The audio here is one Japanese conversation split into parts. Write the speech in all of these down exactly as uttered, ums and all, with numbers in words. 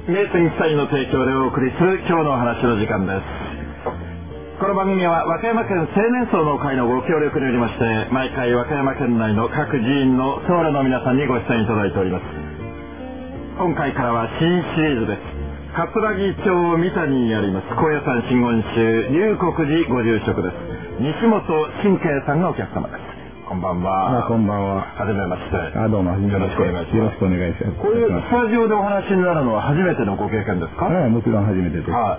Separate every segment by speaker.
Speaker 1: 名水一切の提供でお送りする今日のお話の時間です。この番組は和歌山県青年層の会のご協力によりまして、毎回和歌山県内の各寺院の僧侶の皆さんにご出演いただいております。今回からは新シリーズです。桂木町三谷にあります高野山真言宗龍谷寺ご住職です。西本真慶さんがお客様です。こんばんは。
Speaker 2: あ、こんばんは。
Speaker 1: はじめまして。
Speaker 2: あ、どうも、よろしくお願いします。よろしくお願いします。
Speaker 1: こういうスタジオでお話になるのは初めてのご経験ですか？
Speaker 2: はい、もちろん初めてです。
Speaker 1: はい。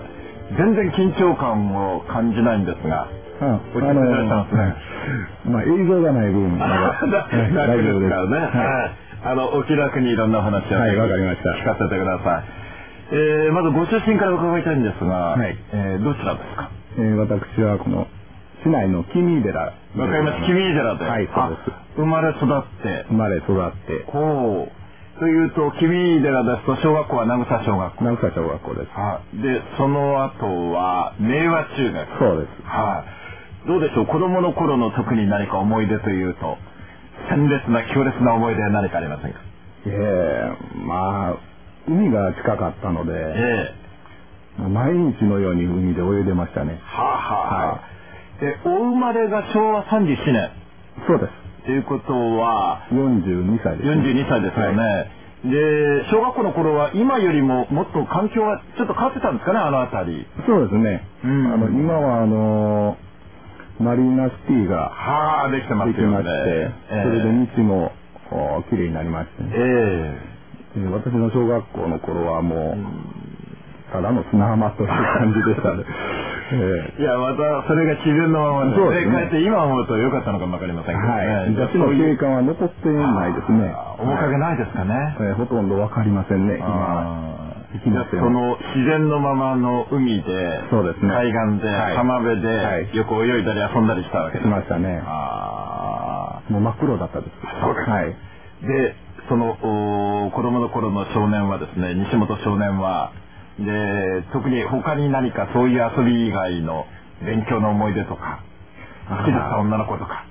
Speaker 1: 全然緊張感を感じないんですが。
Speaker 2: うん、
Speaker 1: お聞きいただいたんですね。
Speaker 2: まあ、映像がない分、まだ
Speaker 1: 大丈夫ですからね。はい。あの、お気楽にいろんなお話を
Speaker 2: はい、わかりました。
Speaker 1: 聞かせてください。えー、まずご出身から伺いたいんですが、
Speaker 2: はい。
Speaker 1: えー、どちらですか？
Speaker 2: えー、私はこの、市内の君井寺。
Speaker 1: 和歌山市君井寺で。
Speaker 2: はい、そうです。
Speaker 1: 生まれ育って。
Speaker 2: 生まれ育って。
Speaker 1: ほう。というと、君井寺ですと、小学校は名草小学校。
Speaker 2: 名草小学校です。
Speaker 1: はい。で、その後は、明和中学。
Speaker 2: そうです。
Speaker 1: はい。どうでしょう、子供の頃の特に何か思い出というと、鮮烈な強烈な思い出は何かありませんか？
Speaker 2: ええ、まあ、海が近かったので、
Speaker 1: え
Speaker 2: え毎日のように海で泳いでましたね。
Speaker 1: はあ、はあ、
Speaker 2: はい。
Speaker 1: え、お生まれがしょうわさんじゅうななねん。
Speaker 2: そうです。
Speaker 1: ということは、
Speaker 2: よんじゅうにさいです、ね。
Speaker 1: よんじゅうにさいですよね。はい、で、小学校の頃は今よりももっと環境がちょっと変わってたんですかね、あのあたり。
Speaker 2: そうですね。うん、あの今はあのー、マリーナシティが
Speaker 1: はあ、できてますよね。できまして、
Speaker 2: えー、それで道もきれいになりましてね。えー、私の小学校の頃はもう、うんただの砂浜という感じでしたね。
Speaker 1: えー、いや、またそれが自然のままで、そうですね。帰って今思うと良かったのかもわかりませんけどね。はい。
Speaker 2: 昔の景観は残ってないですね。
Speaker 1: 面影ないですかね。
Speaker 2: えー、ほとんどわかりませんね、今。
Speaker 1: その自然のままの海で、
Speaker 2: そうですね。
Speaker 1: 海岸で、はい、浜辺で、はい、よく泳いだり遊んだりしたわけです。
Speaker 2: しましたね。あもう真っ黒だったです。
Speaker 1: そうです。はい。で、その子供の頃の少年はですね、西本少年は、で、特に他に何かそういう遊び以外の勉強の思い出とか、好きだった女の子とか、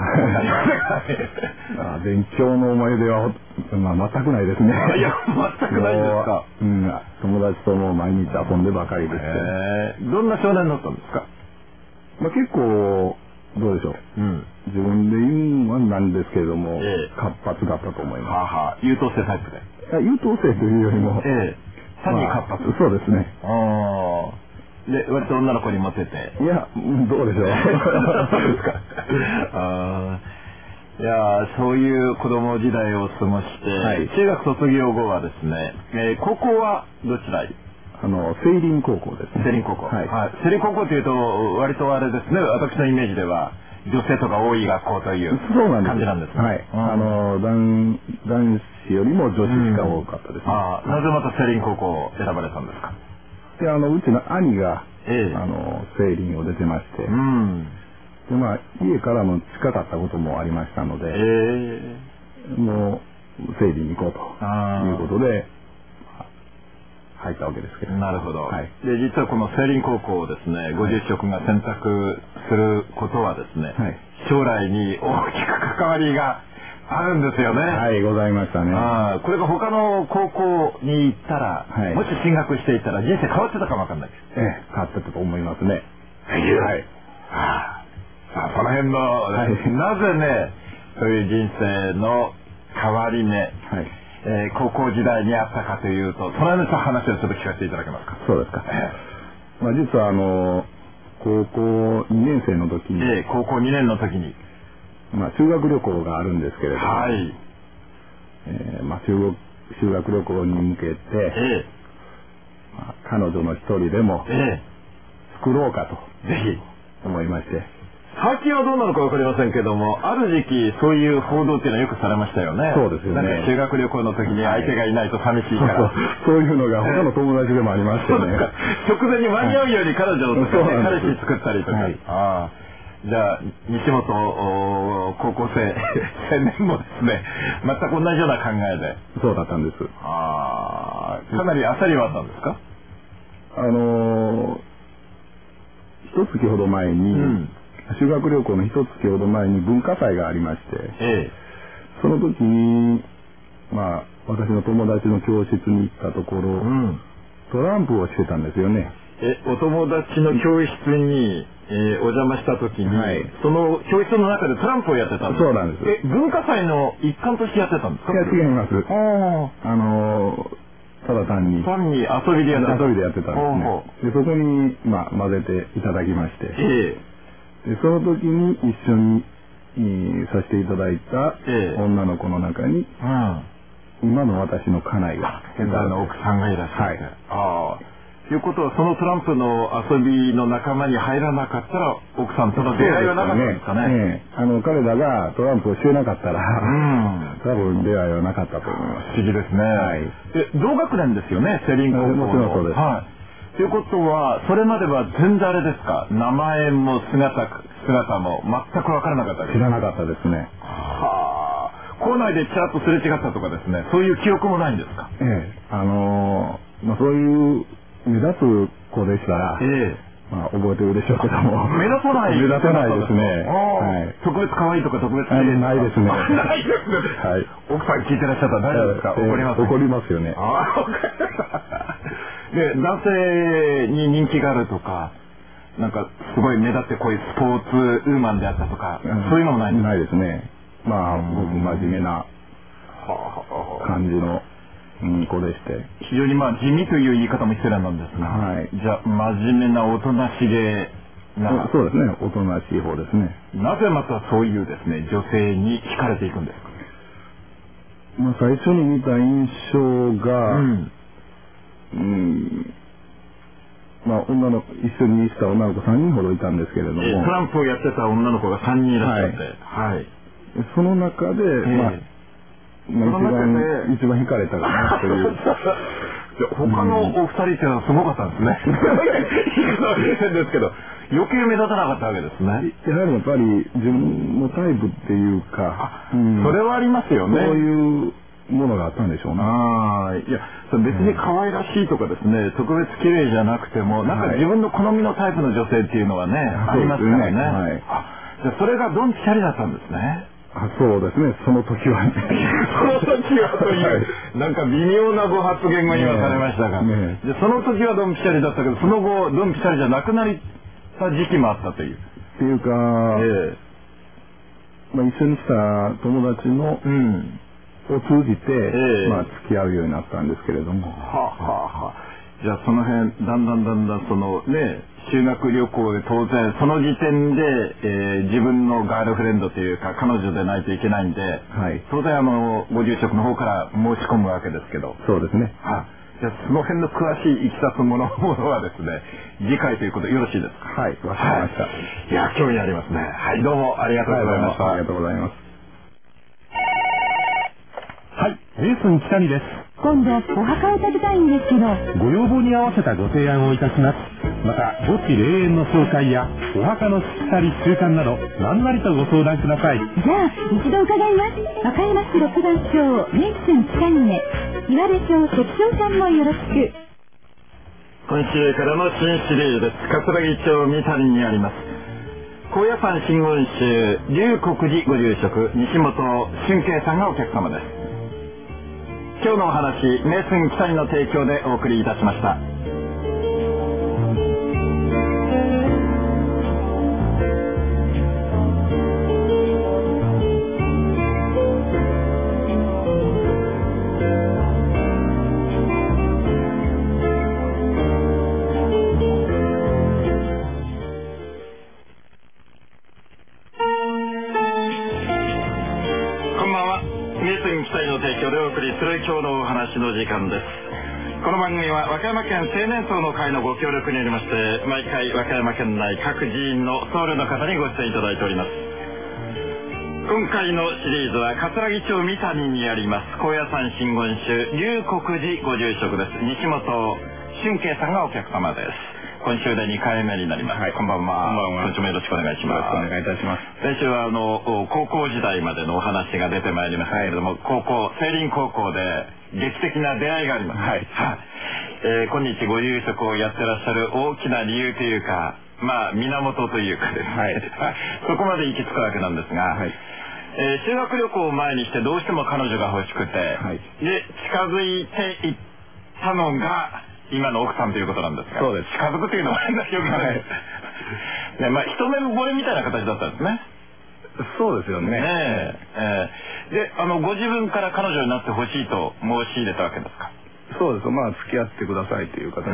Speaker 2: あ勉強の思い出は、まあ、全くないですね。
Speaker 1: いや、全くないですか。
Speaker 2: うん、友達とも毎日遊んでばかりですけど。
Speaker 1: えー、どんな少年だったんですか？
Speaker 2: まあ、結構、どうでしょう。うん、自分で言うのはなんですけれども、えー、活発だったと思います。は
Speaker 1: はあ、優等生タイプで。
Speaker 2: 優等生というよりも、
Speaker 1: えー単に活発、
Speaker 2: まあ、そうですね。
Speaker 1: ああ。で、割と女の子にモテて。
Speaker 2: いや、どうでしょう。
Speaker 1: そうですか。あいや、そういう子供時代を過ごして、はい、中学卒業後はですね、えー、高校はどちらに？
Speaker 2: あの、聖林高校ですね。
Speaker 1: 聖林高校。
Speaker 2: はい。
Speaker 1: はい、聖林高校というと、割とあれですね、私のイメージでは、女性とか多い学校という感じなんですね。
Speaker 2: はい。あの、男、男子よりも女子しか多かったですね。
Speaker 1: ああ、なぜまた聖林高校を選ばれたんですか？
Speaker 2: で、あの、うちの兄が、
Speaker 1: ええ、
Speaker 2: あの、聖林を出てまして、
Speaker 1: うん。
Speaker 2: で、まあ、家からも近かったこともありましたので、ええ、もう、聖林に行こうということで、入ったわけですけど。
Speaker 1: なるほど。はい。で、実はこの聖林高校をですね、ご住職が選択することはですね、はい、将来に大きく関わりがあるんですよね。
Speaker 2: はい、ございましたね。
Speaker 1: あこれが他の高校に行ったら、はい、もし進学していったら人生変わってたかもわかんないです。
Speaker 2: ええ、変わってたと思いますね。
Speaker 1: はい。はい。はあ、さあ、その辺の、はい、なぜね、そういう人生の変わり目、はい、えー、高校時代にあったかというと、その辺の話をちょっと聞かせていただけますか？
Speaker 2: そうですか。えー、まあ、実はあの、高校にねん生の時に、
Speaker 1: えー、高校にねんの時に、
Speaker 2: まあ、修学旅行があるんですけれども、
Speaker 1: はい。
Speaker 2: えー、まあ、修学、修学旅行に向けて、えーまあ、彼女の一人でも、えー、作ろうかと、ぜひ、思いまして。
Speaker 1: 最近はどうなのかわかりませんけども、ある時期そういう報道っていうのはよくされましたよね。
Speaker 2: そうですよね。
Speaker 1: なんか修学旅行の時に相手がいないと寂しいから。
Speaker 2: はい、そうそういうのが他の友達でもありましてね。
Speaker 1: 直前に間に合うように彼女のとか、ね、彼氏作ったりとか。はい、あじゃあ、西本高校生、青年もですね、全く同じような考えで。
Speaker 2: そうだったんです。
Speaker 1: あかなり焦りはあったんですか？
Speaker 2: あのー、一月ほど前に、うん修学旅行の一月ほど前に文化祭がありまして、ええ、その時に、まあ、私の友達の教室に行ったところ、うん、 トランプをしてたんですよね。
Speaker 1: え、お友達の教室に、えー、お邪魔した時に、はい、その教室の中でトランプをやってたんですか？
Speaker 2: そうなんです。
Speaker 1: え、文化祭の一環としてやってたんですか？
Speaker 2: いや、違います。あのー、ただ単に。
Speaker 1: 単に遊びでやってた。
Speaker 2: 遊びでやってたんですね。で、そこに、まあ、混ぜていただきまして。えー、で、その時に一緒に、させていただいた女の子の中に、えーうん、今の私の家内が。
Speaker 1: 現在の奥さんがいらっしゃる。はい。ああ。ということは、そのトランプの遊びの仲間に入らなかったら、奥さんとの出会いはなかったんですかね。
Speaker 2: ねあの、彼らがトランプをしてなかったら、うん、多分出会いはなかったと思います。
Speaker 1: 不思議ですね。はい。で、同学年ですよね、セリン高校の。
Speaker 2: もちろんそうです。
Speaker 1: はい。ということは、それまでは全然あれですか、名前も姿、姿も全く分からなかったですか？
Speaker 2: 知らなかったですね。
Speaker 1: はあ。校内でちらっとすれ違ったとかですね、そういう記憶もないんですか？
Speaker 2: ええ。あのー、まあ、そういう、目立つ子でしたら、ええ、まあ覚えてるでしょうけども。
Speaker 1: 目立たない
Speaker 2: 目立たないですね。はい。
Speaker 1: 特別可愛いとか特別
Speaker 2: ないですね。
Speaker 1: ないですね。はい。奥さん聞いてらっしゃったら大丈夫ですか？怒ります。
Speaker 2: 怒りますよね。
Speaker 1: で、男性に人気があるとか、なんかすごい目立ってこういうスポーツウーマンであったとか、そういうのもないですか？
Speaker 2: ないですね。まあ僕真面目な感じの。うん、子でして。
Speaker 1: 非常にまあ地味という言い方も失礼なんですが、はい、じゃあ真面目なおとなしげな。
Speaker 2: そうですね、おとなしい方ですね。
Speaker 1: なぜまたそういうですね、女性に惹かれていくんですか？
Speaker 2: まあ最初に見た印象が、うん、うん、まあ女の、一緒にした女の子さんにんほどいたんですけれども。え
Speaker 1: ー、トランプをやってた女の子がさんにんいらっしゃって。はい。はい、
Speaker 2: その中で、えー、まあ、まあ、一番、一番惹かれたかなという。
Speaker 1: 他のお二人っていうのはすごかったんですね。変ですけど、余計目立たなかったわけですね。
Speaker 2: やはりやっぱり自分のタイプっていうか、
Speaker 1: うん、それはありますよね。
Speaker 2: そういうものがあったんでしょうね。
Speaker 1: あいや、別に可愛らしいとかですね、特別綺麗じゃなくても、なんか自分の好みのタイプの女性っていうのはね、はい、ありますからね。はい、あじゃあそれがドンピシャリだったんですね。
Speaker 2: あそうですね、その時はね。
Speaker 1: その時はという、はい、なんか微妙なご発言が今されましたが、ねね、でその時はドンピシャリだったけど、その後ドンピシャリじゃなくなった時期もあったという。
Speaker 2: っていうか、えーまあ、一緒にした友達の、うん、を通じて、えーまあ、付き合うようになったんですけれども。はあ、はあはあ、
Speaker 1: じゃあその辺だんだんだんだんそのね修学旅行で当然その時点で、えー、自分のガールフレンドというか彼女でないといけないんで、はい、当然あのご住職の方から申し込むわけですけど。
Speaker 2: そうですね。
Speaker 1: はあ、じゃあその辺の詳しいいきさつものものはですね次回ということでよろしいですか？
Speaker 2: はい、わかりました。はい、
Speaker 1: いや興味ありますね。はい、どうもありがとうございました。
Speaker 2: ありがとうございます。
Speaker 3: はい、レースン北見です。
Speaker 4: 今度お墓を建てたいんですけど、
Speaker 3: ご要望に合わせたご提案をいたします。また墓地霊園の紹介やお墓のしきたり習慣など何なりとご相談ください。
Speaker 4: じゃあ一度伺います。和歌山市六番町レースン北見へ岩出町関長さんもよろしく。
Speaker 1: 今週からの新シリーズです。桂木町三谷にあります高野山真言宗龍谷寺ご住職西本俊慶さんがお客様です。今日のお話、名寸北見の提供でお送りいたしました。今日のお話の時間です。この番組は和歌山県青年層の会のご協力によりまして毎回和歌山県内各寺院の僧侶の方にご出演いただいております。今回のシリーズは桂木町三谷にあります高野山真言宗龍谷寺ご住職です。西本俊慶さんがお客様です。今週でにかいめになります。はい、こんばんは。こんばんは。今週もよろしくお願いします。
Speaker 2: よろしくお願いいたします。
Speaker 1: 先週はあの高校時代までのお話が出てまいりましたけれども、はい、高校青林高校で劇的な出会いがあります。はい。はい。えー、今日ご住職をやってらっしゃる大きな理由というか、まあ源というかですね。はい。そこまで行き着くわけなんですが。はい。えー、修学旅行を前にしてどうしても彼女が欲しくて、はい、で近づいていったのが今の奥さんということなんですが。
Speaker 2: そうです。
Speaker 1: 近づくというのは変な表現ないです。ね、まあ一目惚れみたいな形だったんですね。
Speaker 2: そうですよね。
Speaker 1: ねえ。えー、で、あの、ご自分から彼女になってほしいと申し入れたわけですか？
Speaker 2: そうです。まあ、付き合ってくださいという形で。
Speaker 1: うん。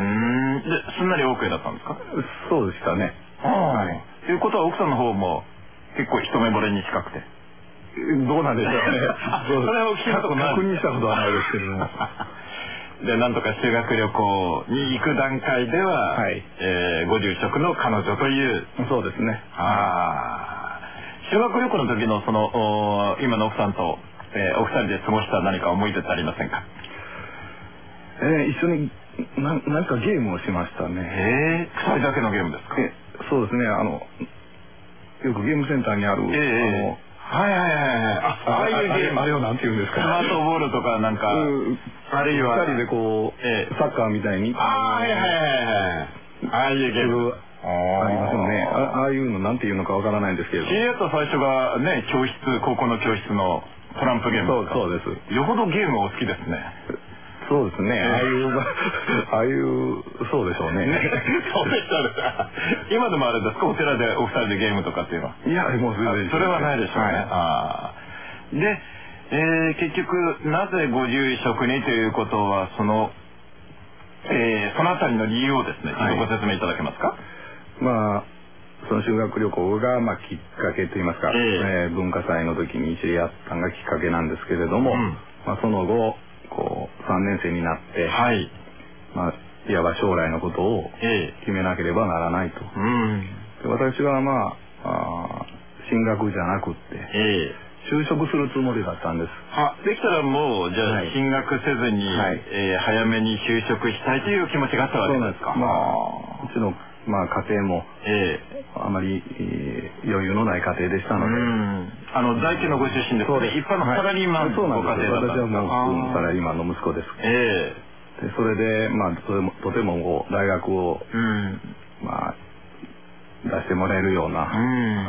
Speaker 1: で、すんなり オーケー だったんですか？
Speaker 2: そうでしたね。
Speaker 1: はい。ということは奥さんの方も結構一目惚れに近くて。
Speaker 2: どうなんでしょうね。
Speaker 1: それを聞いたことない。
Speaker 2: 確認したことはないですけども。
Speaker 1: で、なんとか修学旅行に行く段階では、はい、えー、ご住職の彼女という。
Speaker 2: そうですね。
Speaker 1: ああ。修学旅行の時のその、今の奥さんと、えー、お二人で過ごした何か思い出ってありませんか？
Speaker 2: えー、一緒にな何かゲームをしましたね。
Speaker 1: えー、二人だけのゲームですか？
Speaker 2: えそうですね。あの、よくゲームセンターにある、えー、あの、
Speaker 1: はいはいはいはい。あ、ああいうゲーム。
Speaker 2: あれをなんて言うんですか。
Speaker 1: スマートボールとかなんか、
Speaker 2: あるいは、二人でこう、ええ、サッカーみたいに。
Speaker 1: ああ、はいはいはいはい。ああいうゲーム。
Speaker 2: ありますよね。ああいうのなんて言うのかわからないんですけど。
Speaker 1: 知り合った最初がね、教室、高校の教室のトランプゲームですか？
Speaker 2: そう、そうです。
Speaker 1: よほどゲームお好きですね。
Speaker 2: そうですね。ああいう、ああいう、そうでしょうね。
Speaker 1: そうでしょうね。今でもあれですか、お寺でお二人でゲームとかっていうのは。
Speaker 2: いや、もう全然。
Speaker 1: それはないでしょうね。はい、あで、えー、結局、なぜご住職にということは、その、えー、そのあたりの理由をですね、ちょっとご説明いただけますか？
Speaker 2: まあ、その修学旅行が、まあ、きっかけといいますか、えーえー、文化祭の時に知り合ったのがきっかけなんですけれども、うん、まあ、その後、こう、さんねん生になって、はい。まあ、いわば将来のことを決めなければならないと。うん、で私はまあ、あ進学じゃなくって、えー、就職するつもりだったんです。
Speaker 1: あ、できたらもう、じゃあ、はい、進学せずに、はい、えー、早めに就職したいという気持ちがあったわけですか？
Speaker 2: そうなんです。まあ、うちの、まあ、家庭も、えー、あまり、えー、余裕のない家庭でしたので。うん。
Speaker 1: あの、在家のご出身ですね。一般のサラリーマンのご家庭だったんですか？
Speaker 2: 私はもう、サラリーマンの息子です。ええー。で、それで、まあ、とても、とてもこう、大学を、うん、まあ、出してもらえるような、うん、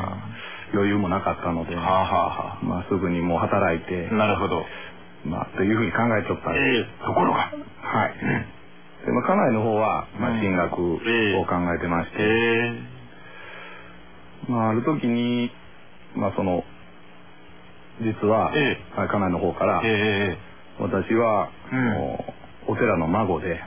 Speaker 2: 余裕もなかったので、はあはあ、まあ、すぐにもう働いて、
Speaker 1: なるほど。
Speaker 2: まあ、というふうに考えておったんです。え
Speaker 1: えー、ところが。はい。
Speaker 2: うんでまあ、家内の方は、まあ、進学を考えてまして、えー、まあ、ある時に、まあ、その、実は、えー、家内の方から、えー、私は、うん、お寺の孫で、は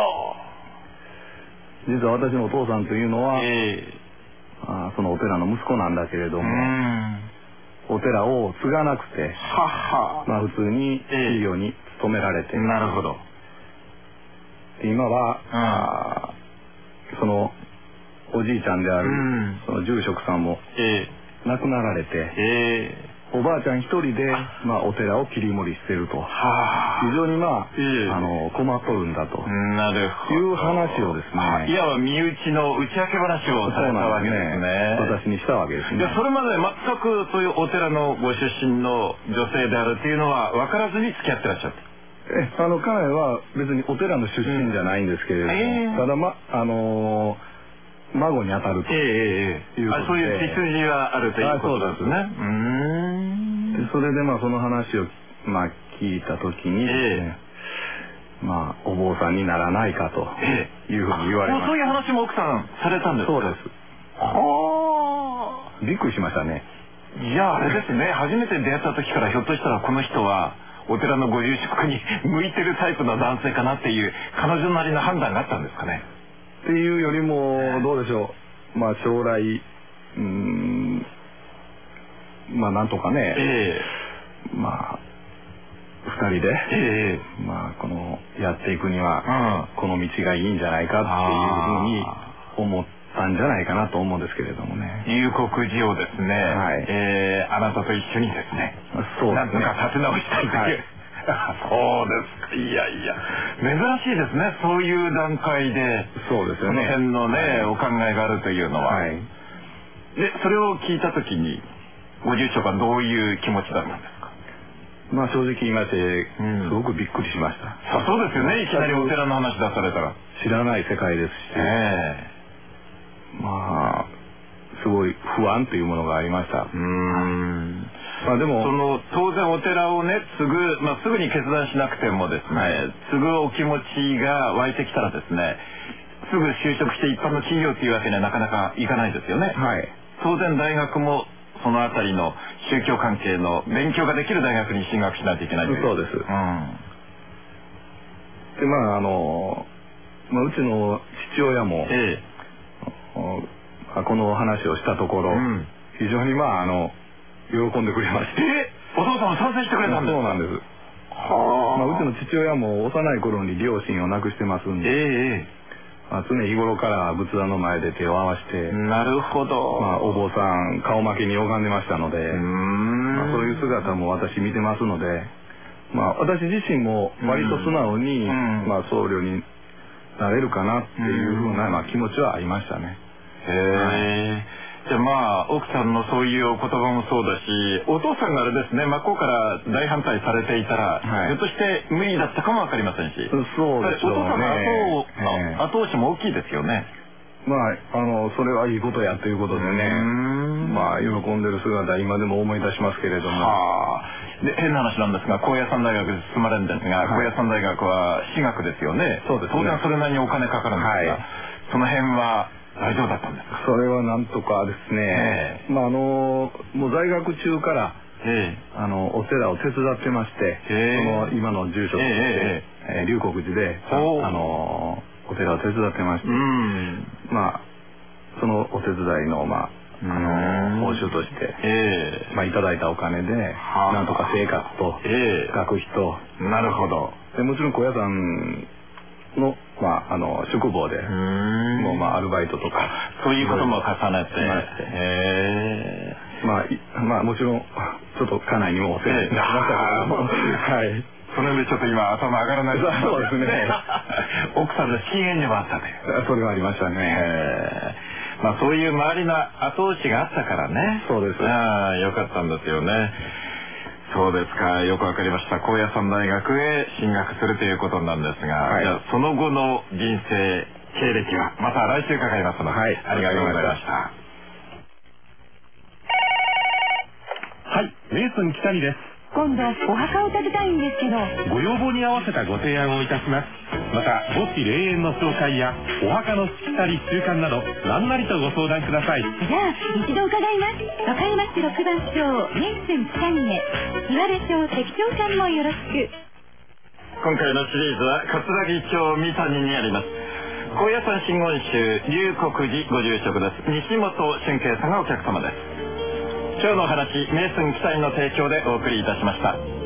Speaker 2: あ、実は私のお父さんというのは、えー、あそのお寺の息子なんだけれども、お寺を継がなくて、ははまあ、普通に企業に勤められて、
Speaker 1: えー、なるほど。
Speaker 2: 今は、あそのおじいちゃんである、うん、その住職さんも、えー、亡くなられて、えー、おばあちゃん一人で、まあ、お寺を切り盛りしてると、はあ、非常にまあ、えー、あの困っとるんだと、
Speaker 1: なるほど
Speaker 2: いう話をですね、
Speaker 1: いわば身内の打ち明け話をされたわけですね。
Speaker 2: 私にしたわけですね。
Speaker 1: それまで全くそういうお寺のご出身の女性であるっていうのは分からずに付き合ってらっしゃった。
Speaker 2: えあの家内は別にお寺の出身じゃないんですけれども、うんえー、ただまあのー、孫に当たるということで、えーえー、あ
Speaker 1: そういう血筋があるということですね。
Speaker 2: うーんでそれでまあその話をまあ聞いた時にですね、えー、まあお坊さんにならないかというふうに言われました。
Speaker 1: そういう話も奥さんされたんですか？
Speaker 2: そうです。はあびっくりしましたね。
Speaker 1: いやあれですね初めて出会った時からひょっとしたらこの人はお寺のご住職に向いてるタイプの男性かなっていう彼女なりの判断があったんですかね。
Speaker 2: っていうよりもどうでしょう、まあ将来うーんまあなんとかね、えー、まあ二人で、えー、まあこのやっていくには、うん、この道がいいんじゃないかっていうふうに思ったんじゃないかなと思うんですけれどもね。
Speaker 1: 龍谷寺をですね、はい、えー、あなたと一緒にですね、そうですね、なんとか立て直したいという、はい、そうですか。いやいや珍しいですねそういう段階で
Speaker 2: そうですよね、
Speaker 1: その辺のね、はい、お考えがあるというのは、はい、でそれを聞いた時にご住職はどういう気持ちだったんですか？
Speaker 2: まあ正直言いまして、うん、すごくびっくりしました。
Speaker 1: そうですよね、いきなりお寺の話出されたら
Speaker 2: 知らない世界ですし、えーまあすごい不安というものがありました。うーんまあでも
Speaker 1: その当然お寺をね継ぐ、まあ、すぐに決断しなくてもですね、継ぐお気持ちが湧いてきたらですね、すぐ就職して一般の企業というわけにはなかなかいかないですよね。
Speaker 2: はい、
Speaker 1: 当然大学もそのあたりの宗教関係の勉強ができる大学に進学しないといけないという。
Speaker 2: そうです。うん、でまああの、まあ、うちの父親も、ええ、この話をしたところ、うん、非常にまああの喜んでくれまして。
Speaker 1: えお父さんも賛成してくれたんですか？
Speaker 2: そうなんです。はあ、まあ、うちの父親も幼い頃に両親を亡くしてますんで、ええ、まあ、常日頃から仏壇の前で手を合わせて、
Speaker 1: なるほど、
Speaker 2: まあ、お坊さん顔負けに拝んでましたので、うーん、まあ、そういう姿も私見てますので、まあ、私自身も割と素直に、まあ、僧侶になれるかなっていうふうな、まあ、気持ちはありましたね。
Speaker 1: へえ。じゃあまあ奥さんのそういうお言葉もそうだし、お父さんがあれですね、真っ向から大反対されていたら、はい、ひょっとして無理だったかもわかりませんし、
Speaker 2: そうですね、お父
Speaker 1: さんの後、えー、後押しも大きいですよね。
Speaker 2: まあ、あのそれはいいことやということでね、まあ喜んでる姿今でも思い出しますけれども、は
Speaker 1: あ、で変な話なんですが、高野山大学で進まれるんですが、はい、高野山大学は私学ですよね。
Speaker 2: そうですね、
Speaker 1: 当然それなりにお金かかるんですが、はい、その辺は大丈夫だったんですか？
Speaker 2: それはなんとかですね、えー、まああのもう在学中から、えー、あのお寺を手伝ってまして、えー、その今の住職として、えーえー、龍谷寺であのお寺を手伝ってまして、うん、まあそのお手伝いのまああの報酬として、えー、まあいただいたお金でなんとか生活と、えー、学費と、
Speaker 1: なるほど、
Speaker 2: でもちろん高野山のまああの宿坊でもうまあアルバイトとか
Speaker 1: そういうことも重ねて、
Speaker 2: へー、まあまあもちろんちょっと家内にもお世話になりましたけども、はい、
Speaker 1: その辺でちょっと今頭上がらないです。
Speaker 2: そうですね。
Speaker 1: 奥さんの資金源にもあったという。
Speaker 2: それはありましたね。
Speaker 1: まあそういう周りの後押しがあったからね。
Speaker 2: そうです。
Speaker 1: ああ、よかったんですよね。そうですか、よくわかりました。高野山大学へ進学するということなんですが、はい、じゃあその後の人生経歴はまた来週伺いますので、はい、ありがとうございました。
Speaker 3: はい、メイソン北見です。
Speaker 4: 今度お墓を建てたいんですけど、
Speaker 3: ご要望に合わせたご提案をいたします。また墓地霊園の紹介やお墓のしきたり習慣など何なりとご相談ください。
Speaker 4: じゃあ一度伺います。和歌山市ろくばん町メイソン北峰岩出町関町さんもよろしく。
Speaker 1: 今回のシリーズは葛城町三谷にあります高野山真言宗龍谷寺ご住職です。西本俊慶さんがお客様です。今日のお話、メイソン北見の提供でお送りいたしました。